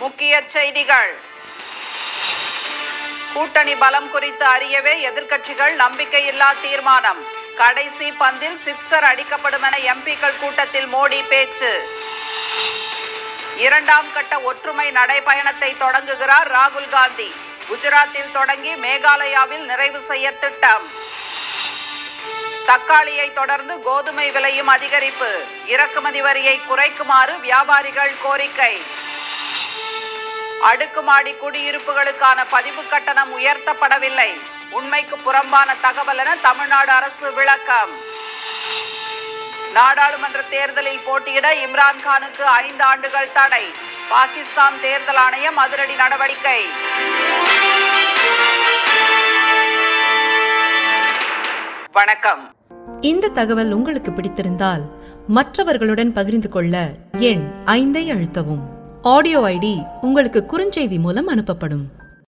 முக்கிய செய்திகள். கூட்டணி பலம் குறித்து அறியவே எதிர்க்கட்சிகள் நம்பிக்கையில்லா தீர்மானம். கடைசி பந்தில் சிக்ஸர் அடிக்கப்படும் என எம்பிக்கள் கூட்டத்தில் மோடி பேச்சு. 2ஆம் கட்ட ஒற்றுமை நடைபயணத்தை தொடங்குகிறார் ராகுல் காந்தி. குஜராத்தில் தொடங்கி மேகாலயாவில் நிறைவு செய்ய திட்டம். தக்காளியை தொடர்ந்து கோதுமை விலையும் அதிகரிப்பு. இறக்குமதி வரியை குறைக்குமாறு வியாபாரிகள் கோரிக்கை. அடுக்குமாடி குடியிருப்புகளுக்கான பதிவு கட்டணம் உயர்த்தப்படவில்லை. உண்மைக்கு புறம்பான தகவல் என தமிழ்நாடு அரசு விளக்கம். நாடாளுமன்ற தேர்தலில் போட்டியிட இம்ரான்கானுக்கு 5 ஆண்டுகள் தடை. பாகிஸ்தான் தேர்தல் ஆணையம் அதிரடி நடவடிக்கை. வணக்கம். இந்த தகவல் உங்களுக்கு பிடித்திருந்தால் மற்றவர்களுடன் பகிர்ந்து கொள்ள எண் 5ஐ அழுத்தவும். ஆடியோ ஐடி உங்களுக்கு குறுஞ்செய்தி மூலம் அனுப்பப்படும்.